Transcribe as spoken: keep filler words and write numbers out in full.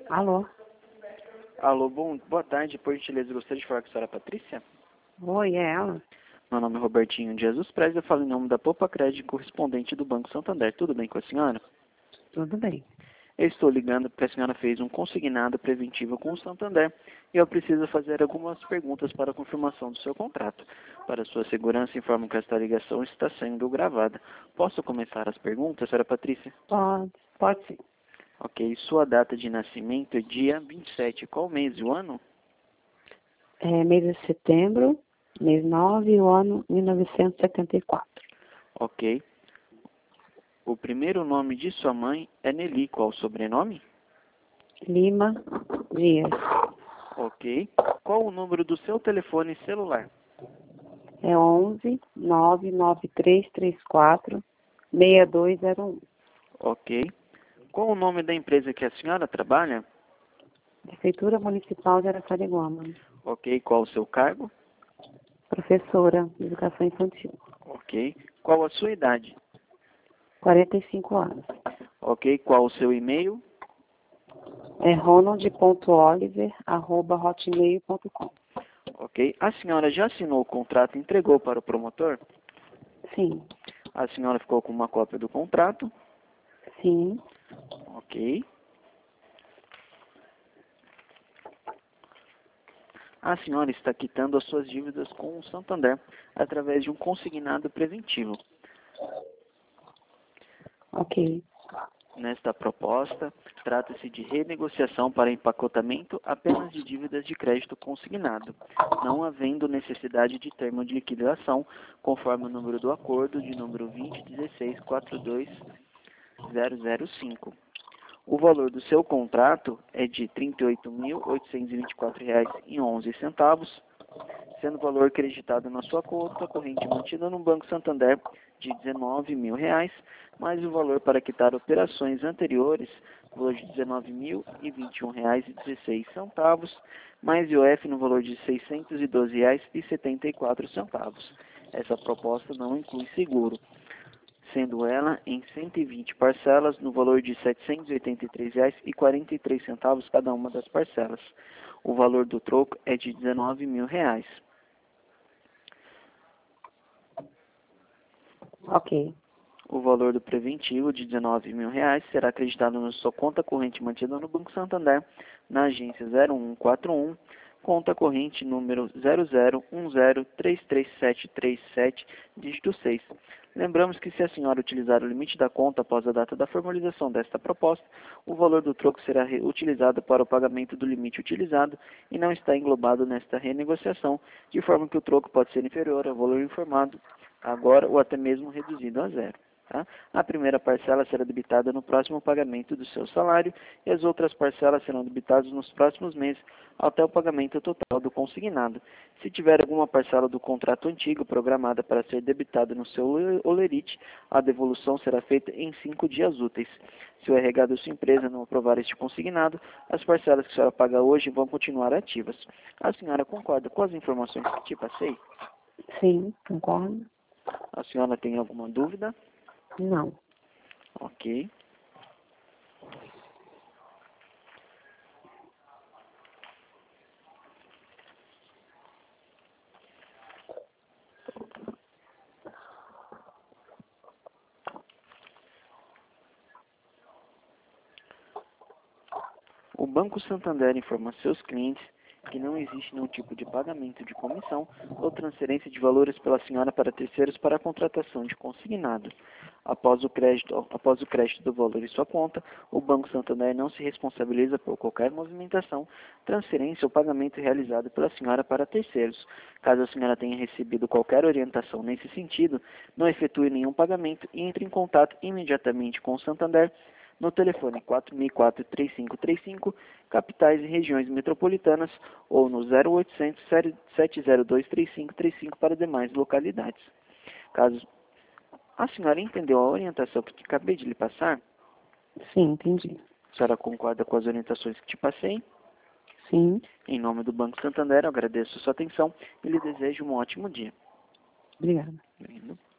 Alô? Alô, bom, boa tarde, por gentileza, gostaria de falar com a senhora Patrícia? Oi, é ela? Meu nome é Robertinho de Jesus Pérez, eu falo em nome da Poupa Crédito, correspondente do Banco Santander. Tudo bem com a senhora? Tudo bem. Eu estou ligando porque a senhora fez um consignado preventivo com o Santander e eu preciso fazer algumas perguntas para a confirmação do seu contrato. Para sua segurança, informo que esta ligação está sendo gravada. Posso começar as perguntas, senhora Patrícia? Pode, pode sim. Ok, sua data de nascimento é dia vinte e sete, qual mês e o ano? É mês de setembro, mês nove, o ano mil novecentos e setenta e quatro. Ok. O primeiro nome de sua mãe é Nelly. Qual o sobrenome? Lima Dias. Ok. Qual o número do seu telefone celular? É onze, nove nove três três quatro, seis dois zero um. Ok. Qual o nome da empresa que a senhora trabalha? Prefeitura Municipal de Araçariguama. Ok. Qual o seu cargo? Professora de Educação Infantil. Ok. Qual a sua idade? quarenta e cinco anos. Ok. Qual o seu e-mail? É ronald ponto oliver arroba hotmail ponto com. Ok. A senhora já assinou o contrato e entregou para o promotor? Sim, A senhora ficou com uma cópia do contrato? sim. Ok. A senhora está quitando as suas dívidas com o Santander através de um consignado preventivo. Ok. Nesta proposta, trata-se de renegociação para empacotamento apenas de dívidas de crédito consignado, não havendo necessidade de termo de liquidação, conforme o número do acordo de número vinte dezesseis quarenta e dois zero zero cinco. O valor do seu contrato é de trinta e oito mil oitocentos e vinte e quatro reais e onze centavos, sendo o valor acreditado na sua conta corrente mantida no Banco Santander de dezenove mil reais, mais o valor para quitar operações anteriores, valor de dezenove mil e vinte e um reais e dezesseis centavos, mais I O F no valor de seiscentos e doze reais e setenta e quatro centavos. Essa proposta não inclui seguro, sendo ela em cento e vinte parcelas no valor de setecentos e oitenta e três reais e quarenta e três centavos cada uma das parcelas. O valor do troco é de dezenove mil reais. Ok. O valor do preventivo de dezenove mil reais será acreditado na sua conta corrente mantida no Banco Santander, na agência zero um quatro um, conta corrente número zero zero um zero três três sete três sete, dígito seis. Lembramos que se a senhora utilizar o limite da conta após a data da formalização desta proposta, o valor do troco será utilizado para o pagamento do limite utilizado e não está englobado nesta renegociação, de forma que o troco pode ser inferior ao valor informado agora ou até mesmo reduzido a zero. Tá? A primeira parcela será debitada no próximo pagamento do seu salário e as outras parcelas serão debitadas nos próximos meses até o pagamento total do consignado. Se tiver alguma parcela do contrato antigo programada para ser debitada no seu holerite, a devolução será feita em cinco dias úteis. Se o R H da sua empresa não aprovar este consignado, as parcelas que a senhora paga hoje vão continuar ativas. A senhora concorda com as informações que te passei? Sim, concordo. A senhora tem alguma dúvida? Não. Ok. O Banco Santander informa seus clientes que não existe nenhum tipo de pagamento de comissão ou transferência de valores pela senhora para terceiros para a contratação de consignado. Após o crédito, após o crédito do valor em sua conta, o Banco Santander não se responsabiliza por qualquer movimentação, transferência ou pagamento realizado pela senhora para terceiros. Caso a senhora tenha recebido qualquer orientação nesse sentido, não efetue nenhum pagamento e entre em contato imediatamente com o Santander no telefone quatro seis quatro, três cinco três cinco, capitais e regiões metropolitanas, ou no zero oitocentos, sete zero dois, três cinco três cinco para demais localidades. Caso a senhora entendeu a orientação que acabei de lhe passar, Sim, entendi. a senhora concorda com as orientações que te passei? Sim. Em nome do Banco Santander, eu agradeço a sua atenção e lhe desejo um ótimo dia. Obrigada. Lindo.